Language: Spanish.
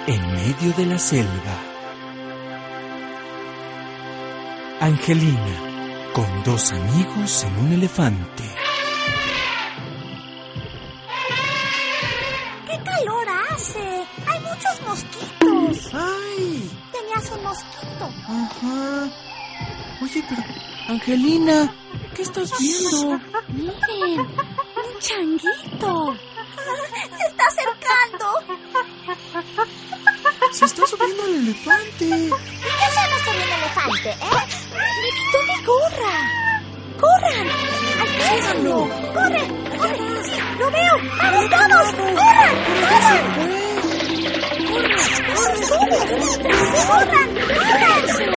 en medio de la selva. Angelina, con dos amigos en un elefante. ¡Qué calor hace! ¡Hay muchos mosquitos! ¡Ay! Tenías un mosquito. Ajá. Oye, pero, Angelina, ¿qué estás viendo? Miren, un changuito. Se está acercando. Se está subiendo al elefante. ¿Y qué hacemos con un elefante, Me quitó mi gorra. ¡Corran! ¡Alcánzalo! ¡Corre! ¡Corre! ¡Sí, lo veo! ¡Vamos todos! ¡Corran! ¡Corran! ¡Corran! ¡Corran! ¡Corran! ¡Corran!